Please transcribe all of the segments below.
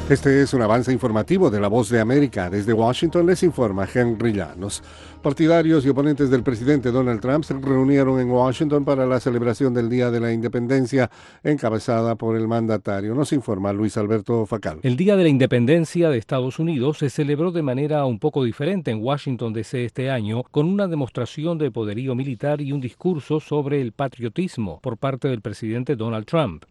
Este es un avance informativo de La Voz de América. Desde Washington les informa Henry Llanos. Partidarios y oponentes del presidente Donald Trump se reunieron en Washington para la celebración del Día de la Independencia, encabezada por el mandatario. Nos informa Luis Alberto Facal. El Día de la Independencia de Estados Unidos se celebró de manera un poco diferente en Washington, D.C. este año, con una demostración de poderío militar y un discurso sobre el patriotismo por parte del presidente Donald Trump.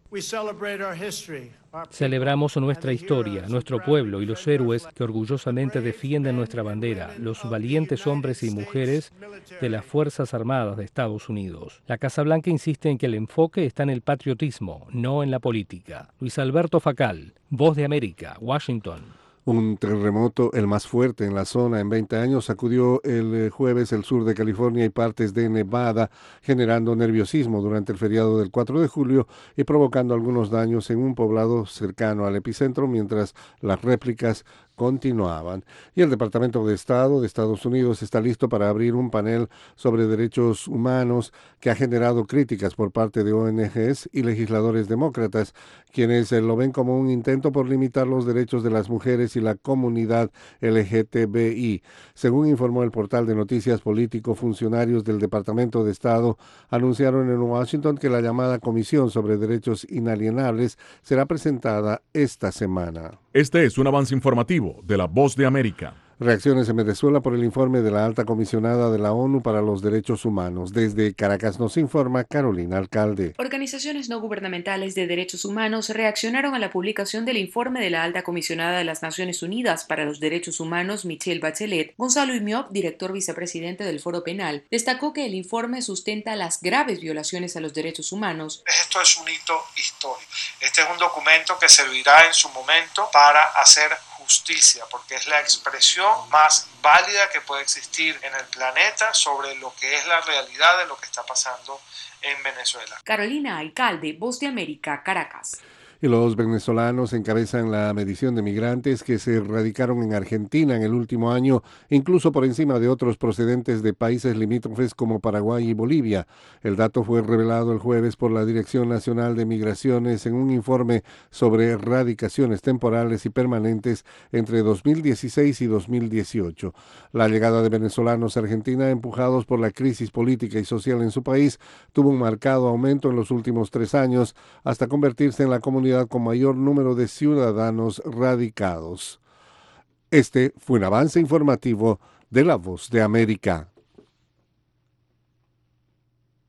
Celebramos nuestra historia, nuestro pueblo y los héroes que orgullosamente defienden nuestra bandera, los valientes hombres y mujeres de las Fuerzas Armadas de Estados Unidos. La Casa Blanca insiste en que el enfoque está en el patriotismo, no en la política. Luis Alberto Facal, Voz de América, Washington. Un terremoto, el más fuerte en la zona en 20 años, sacudió el jueves el sur de California y partes de Nevada, generando nerviosismo durante el feriado del 4 de julio y provocando algunos daños en un poblado cercano al epicentro, mientras las réplicas continuaban. Y el Departamento de Estado de Estados Unidos está listo para abrir un panel sobre derechos humanos que ha generado críticas por parte de ONGs y legisladores demócratas, quienes lo ven como un intento por limitar los derechos de las mujeres y la comunidad LGTBI. Según informó el portal de noticias político, funcionarios del Departamento de Estado anunciaron en Washington que la llamada Comisión sobre Derechos Inalienables será presentada esta semana. Este es un avance informativo de La Voz de América. Reacciones en Venezuela por el informe de la alta comisionada de la ONU para los Derechos Humanos. Desde Caracas nos informa Carolina Alcalde. Organizaciones no gubernamentales de derechos humanos reaccionaron a la publicación del informe de la alta comisionada de las Naciones Unidas para los Derechos Humanos, Michelle Bachelet. Gonzalo Imiop, director vicepresidente del Foro Penal, destacó que el informe sustenta las graves violaciones a los derechos humanos. Esto es un hito histórico. Este es un documento que servirá en su momento para hacer justicia, porque es la expresión más válida que puede existir en el planeta sobre lo que es la realidad de lo que está pasando en Venezuela. Carolina Alcalde, Voz de América, Caracas. Y los venezolanos encabezan la medición de migrantes que se radicaron en Argentina en el último año, incluso por encima de otros procedentes de países limítrofes como Paraguay y Bolivia. El dato fue revelado el jueves por la Dirección Nacional de Migraciones en un informe sobre radicaciones temporales y permanentes entre 2016 y 2018. La llegada de venezolanos a Argentina, empujados por la crisis política y social en su país, tuvo un marcado aumento en los últimos 3 años, hasta convertirse en la comunidad con mayor número de ciudadanos radicados. Este fue un avance informativo de La Voz de América.